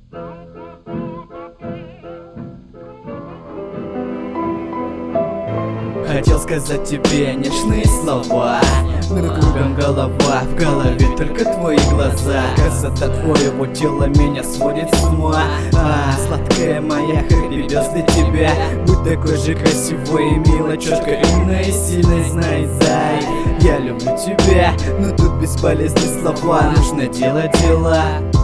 Хотел сказать тебе нежные слова, но кругом голова, в голове только твои глаза. Красота твоего тела меня сводит с ума. Сладкая моя, хэппи бёрз для тебя. Будь такой же красивой и милой, чёткой, умной и сильной, знай, зай. Я люблю тебя, но тут бесполезны слова, нужно делать дела.